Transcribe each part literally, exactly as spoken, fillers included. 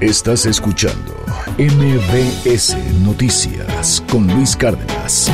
Estás escuchando M B S Noticias con Luis Cárdenas.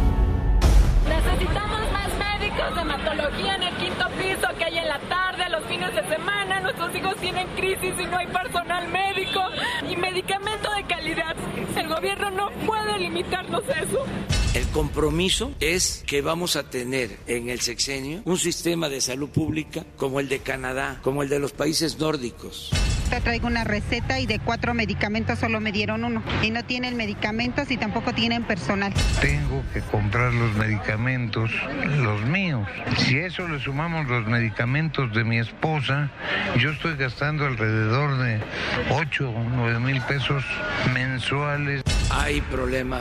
Necesitamos más médicos de hematología en el quinto piso que hay en la tarde, los fines de semana. Nuestros hijos tienen crisis y no hay personal médico y medicamento de calidad. El gobierno no puede limitarnos eso. El compromiso es que vamos a tener en el sexenio un sistema de salud pública como el de Canadá, como el de los países nórdicos. Te traigo una receta y de cuatro medicamentos solo me dieron uno. Y no tienen medicamentos y tampoco tienen personal. Tengo que comprar los medicamentos, los míos. Si a eso le sumamos los medicamentos de mi esposa, yo estoy gastando alrededor de ocho o nueve mil pesos mensuales. Hay problema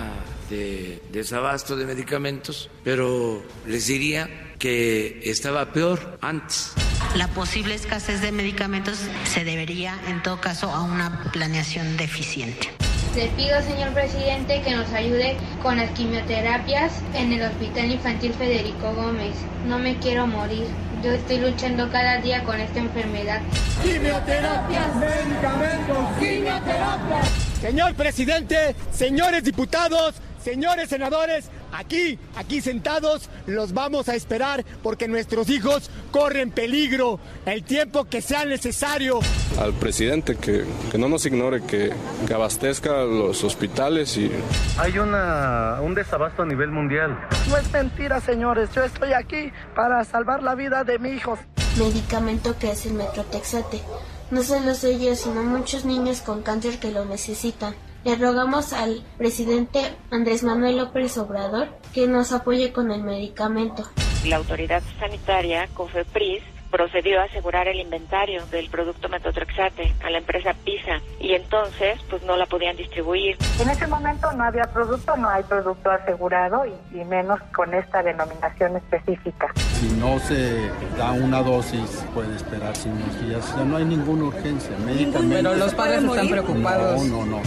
de desabasto de medicamentos, pero les diría que estaba peor antes. La posible escasez de medicamentos se debería, en todo caso, a una planeación deficiente. Le pido, señor presidente, que nos ayude con las quimioterapias en el Hospital Infantil Federico Gómez. No me quiero morir. Yo estoy luchando cada día con esta enfermedad. Quimioterapias, medicamentos, quimioterapias. Señor presidente, señores diputados, señores senadores, aquí, aquí sentados, los vamos a esperar porque nuestros hijos corren peligro el tiempo que sea necesario. Al presidente que, que no nos ignore, que, que abastezca los hospitales y... Hay una, un desabasto a nivel mundial. No es mentira, señores, yo estoy aquí para salvar la vida de mi hijo. Medicamento que es el Metrotexate. No solo soy yo, sino muchos niños con cáncer que lo necesitan. Le rogamos al presidente Andrés Manuel López Obrador que nos apoye con el medicamento. La autoridad sanitaria, COFEPRIS, procedió a asegurar el inventario del producto Metotrexate a la empresa PISA y entonces pues no la podían distribuir. En ese momento no había producto, no hay producto asegurado y, y menos con esta denominación específica. Si no se da una dosis puede esperarse unos días, o sea, no hay ninguna urgencia. Médicamente. Pero los padres están preocupados. No, no, no.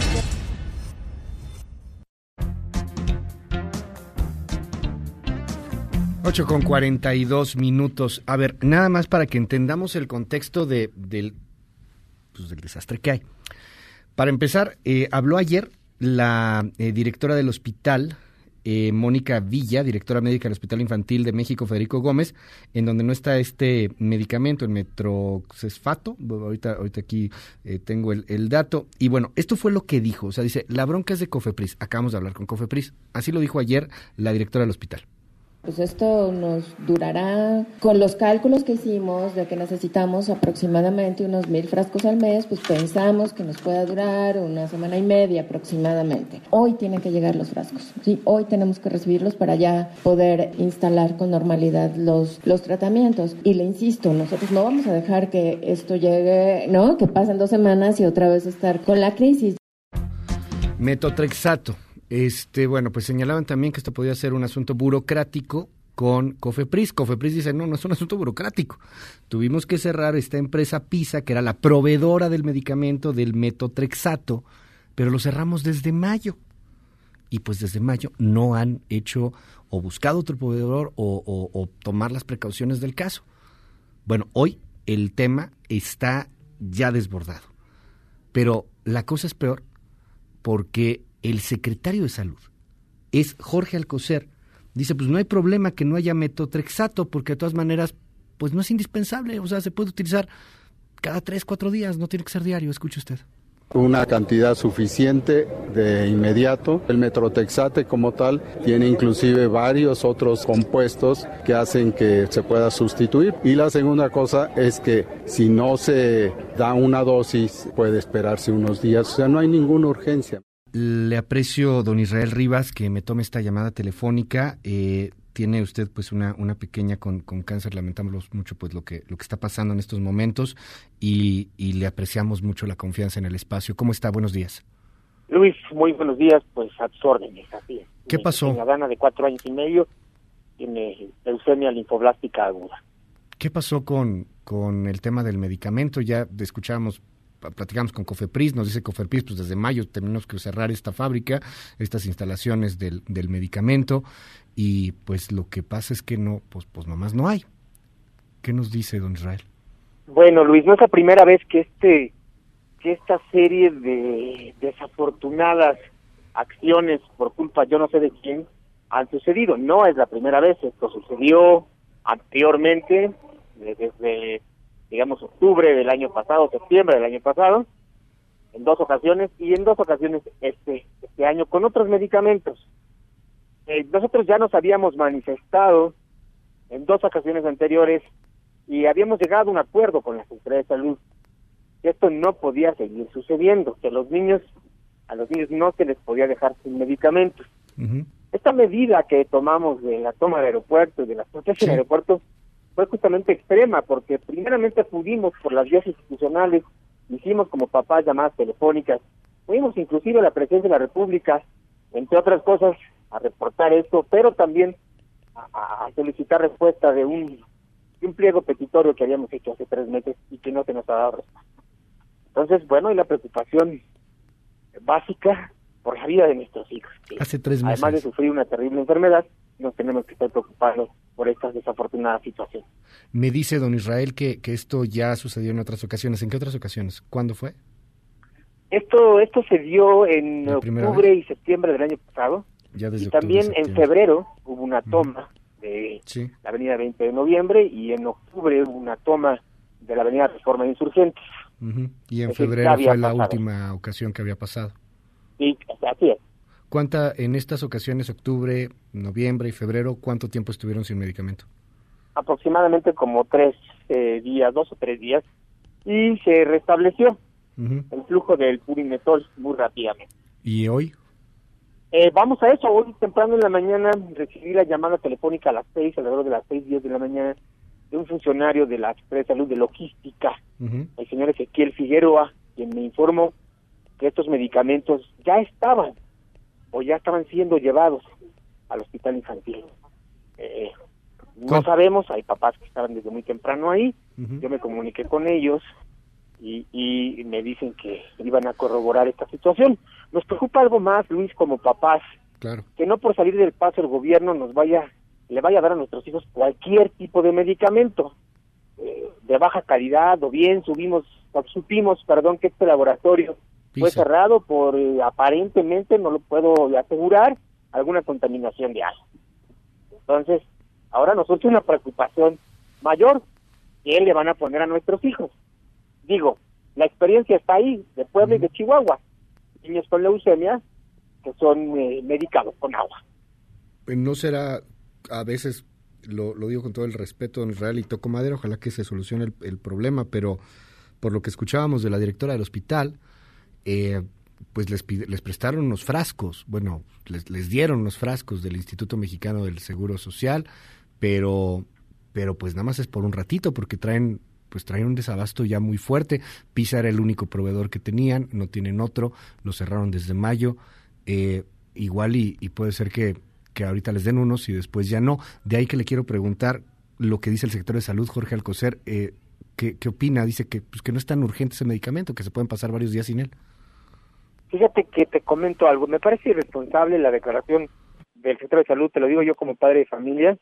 ocho con cuarenta y dos minutos. A ver, nada más para que entendamos el contexto de, del, pues, del desastre que hay. Para empezar, eh, habló ayer la eh, directora del hospital, eh, Mónica Villa, directora médica del Hospital Infantil de México, Federico Gómez, en donde no está este medicamento, el metroxesfato. Ahorita, ahorita aquí eh, tengo el, el dato. Y bueno, esto fue lo que dijo. O sea, dice, la bronca es de COFEPRIS. Acabamos de hablar con COFEPRIS. Así lo dijo ayer la directora del hospital. Pues esto nos durará, con los cálculos que hicimos de que necesitamos aproximadamente unos mil frascos al mes, pues pensamos que nos pueda durar una semana y media aproximadamente. Hoy tienen que llegar los frascos, sí, hoy tenemos que recibirlos para ya poder instalar con normalidad los, los tratamientos. Y le insisto, nosotros no vamos a dejar que esto llegue, ¿no? Que pasen dos semanas y otra vez estar con la crisis. Metotrexato. Este, bueno, pues señalaban también que esto podía ser un asunto burocrático con COFEPRIS. COFEPRIS dice, no, no es un asunto burocrático. Tuvimos que cerrar esta empresa PISA, que era la proveedora del medicamento del Metotrexato, pero lo cerramos desde mayo. Y pues desde mayo no han hecho o buscado otro proveedor o, o, o tomar las precauciones del caso. Bueno, hoy el tema está ya desbordado. Pero la cosa es peor porque el secretario de Salud es Jorge Alcocer. Dice, pues no hay problema que no haya metotrexato, porque de todas maneras, pues no es indispensable. O sea, se puede utilizar cada tres, cuatro días, no tiene que ser diario. Escuche usted. Una cantidad suficiente de inmediato. El metrotexate como tal tiene inclusive varios otros compuestos que hacen que se pueda sustituir. Y la segunda cosa es que si no se da una dosis, puede esperarse unos días. O sea, no hay ninguna urgencia. Le aprecio, don Israel Rivas, que me tome esta llamada telefónica. Eh, tiene usted pues una, una pequeña con, con cáncer, lamentamos mucho pues lo que lo que está pasando en estos momentos y, y le apreciamos mucho la confianza en el espacio. ¿Cómo está? Buenos días. Luis, muy buenos días, pues a tus órdenes, así es. ¿Qué pasó? Una dana de cuatro años y medio tiene leucemia linfoblástica aguda. ¿Qué pasó con, con el tema del medicamento? Ya escuchábamos, platicamos con COFEPRIS, nos dice COFEPRIS, pues desde mayo tenemos que cerrar esta fábrica, estas instalaciones del, del medicamento, y pues lo que pasa es que no, pues, pues nomás no hay. ¿Qué nos dice don Israel? Bueno, Luis, no es la primera vez que este que esta serie de desafortunadas acciones por culpa yo no sé de quién han sucedido. No es la primera vez, esto sucedió anteriormente, desde, digamos, octubre del año pasado, septiembre del año pasado, en dos ocasiones, y en dos ocasiones este, este año con otros medicamentos. Eh, nosotros ya nos habíamos manifestado en dos ocasiones anteriores y habíamos llegado a un acuerdo con la Secretaría de Salud que esto no podía seguir sucediendo, que los niños, a los niños no se les podía dejar sin medicamentos. Uh-huh. Esta medida que tomamos de la toma del aeropuerto y de la protección sí. del aeropuerto fue justamente extrema, porque primeramente pudimos por las vías institucionales, hicimos como papás llamadas telefónicas, fuimos inclusive a la Presidencia de la República, entre otras cosas, a reportar esto, pero también a, a solicitar respuesta de un, de un pliego petitorio que habíamos hecho hace tres meses y que no se nos ha dado respuesta. Entonces, bueno, y la preocupación básica por la vida de nuestros hijos. Hace tres meses. Además de sufrir una terrible enfermedad, nos tenemos que estar preocupados por estas desafortunadas situaciones. Me dice don Israel que, que esto ya sucedió en otras ocasiones. ¿En qué otras ocasiones? ¿Cuándo fue? Esto esto se dio en octubre y septiembre del año pasado. Ya desde y también octubre, en febrero hubo una toma uh-huh. de sí. la avenida veinte de noviembre y en octubre hubo una toma de la avenida Reforma de Insurgentes. Uh-huh. Y en es febrero fue pasado. La última ocasión que había pasado. Sí, así es. ¿Cuánta, en estas ocasiones, octubre, noviembre y febrero, cuánto tiempo estuvieron sin medicamento? Aproximadamente como tres eh, días, dos o tres días, y se restableció uh-huh. el flujo del purinetol muy rápidamente. ¿Y hoy? Eh, vamos a eso. Hoy temprano en la mañana recibí la llamada telefónica a las seis, alrededor de las seis, diez de la mañana, de un funcionario de la Secretaría de Salud de Logística, uh-huh. el señor Ezequiel Figueroa, quien me informó que estos medicamentos ya estaban o ya estaban siendo llevados al hospital infantil. Eh, no sabemos, hay papás que estaban desde muy temprano ahí, uh-huh. yo me comuniqué con ellos y, y me dicen que iban a corroborar esta situación. Nos preocupa algo más, Luis, como papás, claro. que no por salir del paso el gobierno nos vaya, le vaya a dar a nuestros hijos cualquier tipo de medicamento eh, de baja calidad, o bien subimos, supimos, perdón, que este laboratorio fue cerrado por, eh, aparentemente, no lo puedo asegurar, alguna contaminación de agua. Entonces, ahora nos surge una preocupación mayor, que le van a poner a nuestros hijos. Digo, la experiencia está ahí, de Puebla uh-huh. y de Chihuahua. Niños con leucemia que son eh, medicados con agua. ¿No será, a veces, lo, lo digo con todo el respeto, don Israel, y toco madera, ojalá que se solucione el, el problema, pero por lo que escuchábamos de la directora del hospital, Eh, pues les, pide, les prestaron unos frascos, bueno, les, les dieron unos frascos del Instituto Mexicano del Seguro Social, pero pero pues nada más es por un ratito, porque traen pues traen un desabasto ya muy fuerte. PISA era el único proveedor que tenían, no tienen otro, lo cerraron desde mayo, eh, igual y, y puede ser que, que ahorita les den unos y después ya no. De ahí que le quiero preguntar lo que dice el secretario de Salud, Jorge Alcocer, eh, ¿qué, qué opina? Dice que, pues, que no es tan urgente ese medicamento, que se pueden pasar varios días sin él. Fíjate que te comento algo, me parece irresponsable la declaración del secretario de Salud, te lo digo yo como padre de familia,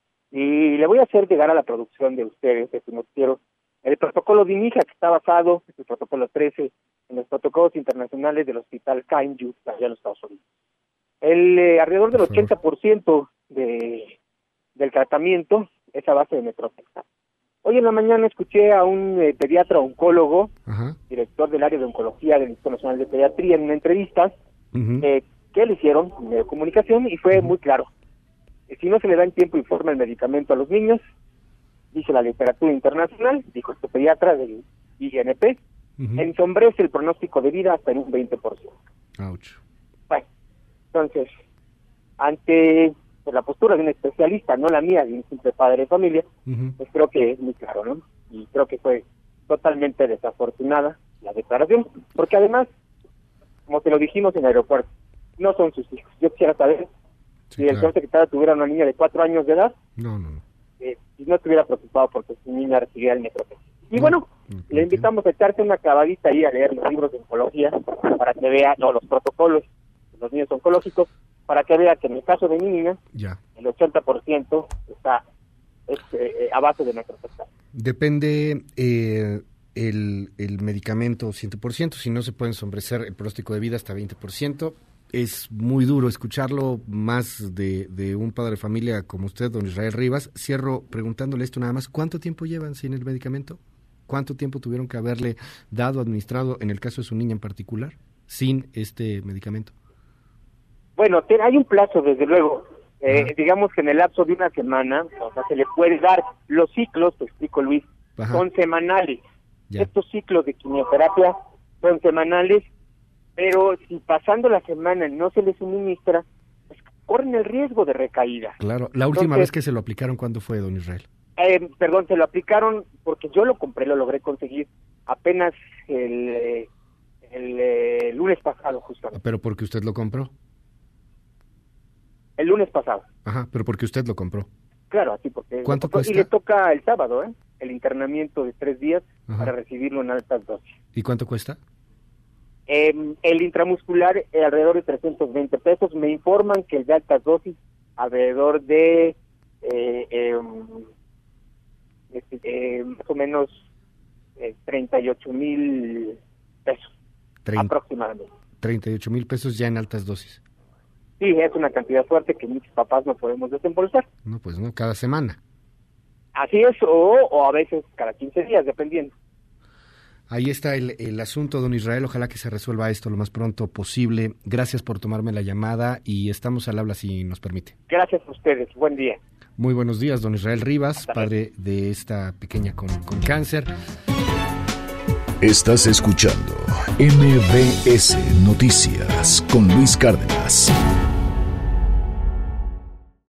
y le voy a hacer llegar a la producción de ustedes, de su noticiero, el protocolo de INIJA, que está basado, el protocolo trece, en los protocolos internacionales del hospital Kainju, allá en los Estados Unidos. El eh, alrededor del ochenta por ciento de, del tratamiento es a base de metrotexato. Hoy en la mañana escuché a un eh, pediatra oncólogo, uh-huh. director del área de oncología del Instituto Nacional de Pediatría, en una entrevista uh-huh. eh, que le hicieron en medio de comunicación, y fue uh-huh. muy claro. Eh, si no se le da en tiempo y forma el medicamento a los niños, dice la literatura internacional, dijo este pediatra del I N P, uh-huh. ensombrece el pronóstico de vida hasta en un veinte por ciento. Ouch. Bueno, entonces, ante pues, la postura de un especialista, no la mía, de un simple padre de familia, uh-huh. pues creo que es muy claro, ¿no? Y creo que fue totalmente desafortunada la declaración, porque además, como te lo dijimos en el aeropuerto, no son sus hijos. Yo quisiera saber sí, si el señor secretario tuviera una niña de cuatro años de edad, no, no, no. Eh, si no estuviera preocupado porque su niña recibiera el metrotexato. Y no, bueno, no, no, le invitamos a echarse una clavadita ahí a leer los libros de oncología para que vea, no, los protocolos de los niños oncológicos, para que vea que en el caso de mi niña, ya. el ochenta por ciento está es, eh, a base de metrotexato. Depende, eh, el, el medicamento cien por ciento, si no se puede ensombrecer el pronóstico de vida hasta veinte por ciento. Es muy duro escucharlo, más de, de un padre de familia como usted, don Israel Rivas. Cierro preguntándole esto nada más, ¿cuánto tiempo llevan sin el medicamento? ¿Cuánto tiempo tuvieron que haberle dado, administrado, en el caso de su niña en particular, sin este medicamento? Bueno, te, hay un plazo, desde luego. Eh, digamos que en el lapso de una semana, o sea, se le puede dar los ciclos, te explico, Luis, Ajá. son semanales. Ya. Estos ciclos de quimioterapia son semanales, pero si pasando la semana no se le suministra, pues corren el riesgo de recaída. Claro, la última Entonces, vez que se lo aplicaron, ¿cuándo fue, don Israel? Eh, perdón, se lo aplicaron porque yo lo compré, lo logré conseguir apenas el, el, el, el lunes pasado, justamente. ¿Pero porque usted lo compró? El lunes pasado. Ajá, pero porque usted lo compró. Claro, así porque... ¿Cuánto cuesta? Y le toca el sábado, ¿eh? El internamiento de tres días Ajá. para recibirlo en altas dosis. ¿Y cuánto cuesta? Eh, el intramuscular eh, alrededor de trescientos veinte pesos. Me informan que el de altas dosis alrededor de eh, eh, eh, eh, más o menos eh, treinta y ocho mil pesos treinta, aproximadamente. treinta y ocho mil pesos ya en altas dosis. Sí, es una cantidad fuerte que muchos papás no podemos desembolsar. No, pues no, cada semana. Así es, o, o a veces cada quince días, dependiendo. Ahí está el, el asunto, don Israel. Ojalá que se resuelva esto lo más pronto posible. Gracias por tomarme la llamada y estamos al habla si nos permite. Gracias a ustedes. Buen día. Muy buenos días, don Israel Rivas, Hasta padre luego. de esta pequeña con, con cáncer. Estás escuchando M B S Noticias con Luis Cárdenas.